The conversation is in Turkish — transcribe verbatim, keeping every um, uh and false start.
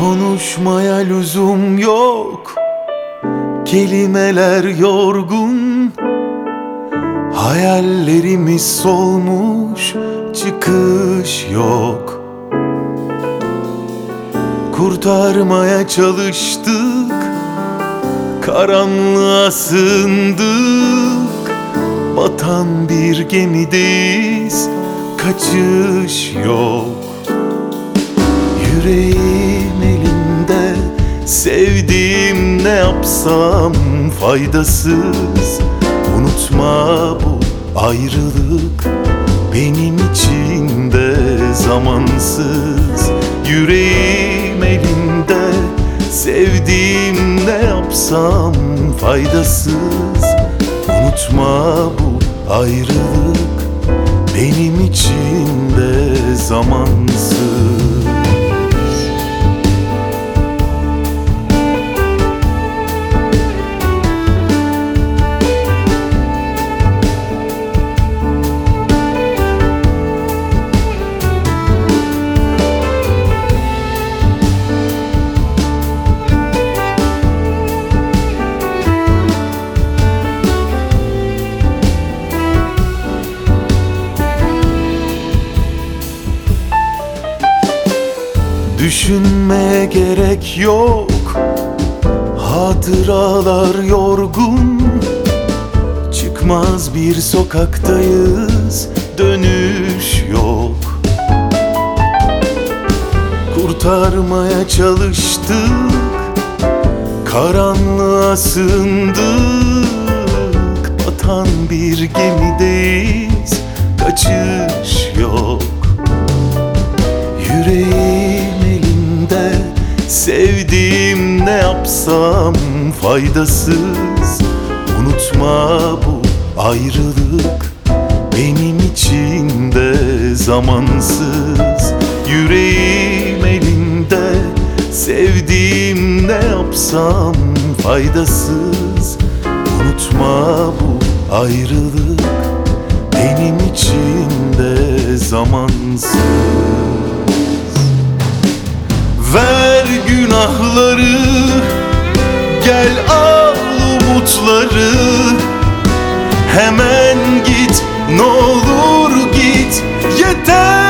Konuşmaya lüzum yok, kelimeler yorgun. Hayallerimiz solmuş, çıkış yok. Kurtarmaya çalıştık, karanlığa sığındık. Batan bir gemideyiz, kaçış yok. Yüreğim elimde, sevdiğim ne yapsam faydasız. Unutma bu ayrılık benim için de zamansız. Yüreğim elimde, sevdiğim ne yapsam faydasız. Unutma bu ayrılık benim için de zamansız. Düşünmeye gerek yok, hatıralar yorgun. Çıkmaz bir sokaktayız, dönüş yok. Kurtarmaya çalıştık, karanlığa sığındık. Batan bir gemideyiz, kaçış yok. Yüreğim elimde, sevdiğim ne yapsam faydasız. Unutma bu ayrılık benim için de zamansız. Yüreğim elimde, sevdiğim ne yapsam faydasız. Unutma bu ayrılık benim için de zamansız. Ver günahları, gel al umutları. Hemen git, ne olur git, yeter.